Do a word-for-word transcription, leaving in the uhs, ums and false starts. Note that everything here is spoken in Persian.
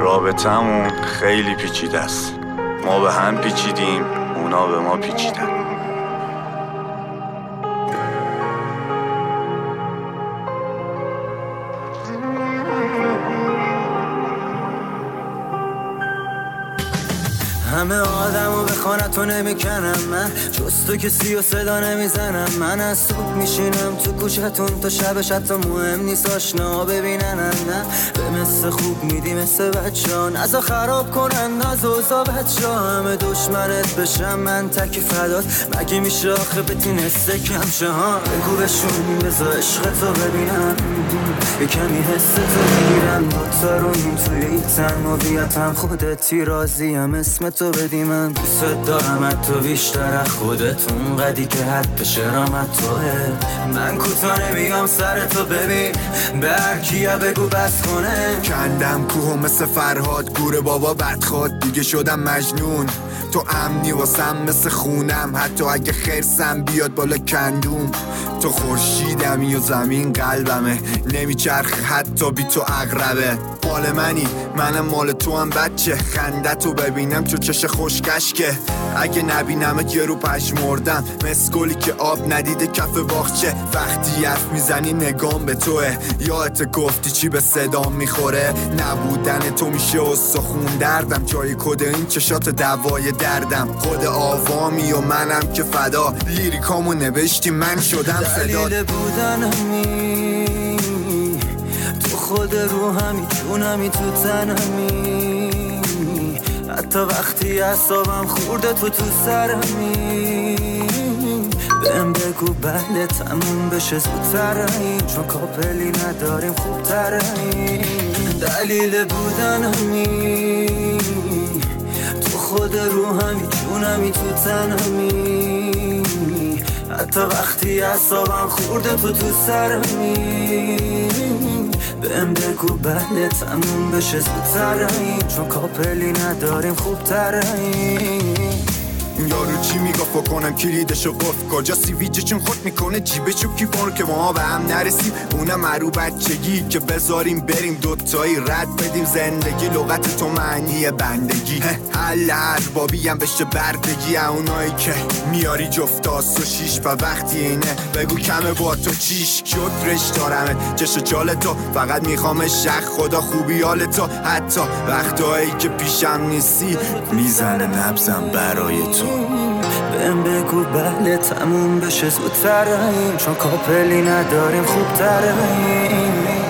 رابطمون خیلی پیچیده است. ما به هم پیچیدیم، اونا به ما پیچیدن. همه آدمو به خانتو نمیکنم من، جز تو کسی و صدا نمیزنم. من از صبح میشینم تو کوچتون تا شبش حتی مهم نیست آشنا ببینن. نه به مثل خوب میدی مثل بچه ها، نزا خراب کنن از اوزا بچه ها. همه دشمنت بشم من تکی فدات، مگه میشه آخه بتینسته کمشه ها. بگو بشون بزا عشق تو ببینم، یه کمی حس تو بگیرم. دوتا رویم توی این تنمویتم، خودتی راضیم اسم تو بدی. من دوست دارم تو بیشتر از خودتون، قدی که حد شرامت توه. من کوتا نمیام سر تو ببین، به هر کیه بگو بس کنه. کندم کوه مثل فرهاد گور بابا بدخواد، دیگه شدم مجنون. تو امنی واسم مثل خونم، حتی اگه خرسم بیاد بالا کندوم. تو خورشیدمی و زمین قلبمه، نمیچرخه حتی بی تو اقربه. مال منی منم مال تو هم بچه، خنده تو ببینم چو چش خوشکش که. اگه نبینمت یه رو پشمردم، مسکولی که آب ندیده کف باغچه. وقتی حرف میزنی نگام به توه، یادت گفتی چی به صدام میخوره. نبودن تو میشه استخون دردم، جای کد این چشات دوای دردم. خود آوامی و منم که فدا، لیریکامو نوشتی من شدم صدا. دلیل بودنمی تو خود روحمی، جونمی تو تنمی. حتی وقتی اعصابم خورده تو تو سرمی. بهم بگو بله تموم بشه زودتر، چون کاپلی نداریم خوبتر. دلیل بودنمی تو خود روحمی، جونمی تو تنمی. حتی وقتی اعصابم خورده تو تو سرمی. بهم بگو بله تموم بشه زودتر، چون کاپلی نداریم خوبتر. یارو چی میگه فکر کنم کلیدشو گفت کجا سیویجه، چون خود میکنه جیبشو کیفون که ما به هم نرسیم. اونم مرو بچگی که بذاریم بریم دوتایی رد بدیم زندگی. لغت تو معنی بندگی، حل هر بابی هم بشه بردگی. اونایی که میاری جفتاس و شیش و وقتی اینه بگو کمه با تو چیش. شکرش دارمه چشو جال تو، فقط میخوام شخ خدا خوبی حال تو. حتی وقتایی که پیشم نیستی میزنه نبزم برای تو. بهم بگو بله تموم بشه زودتر، چون کاپلی نداریم خوبتر.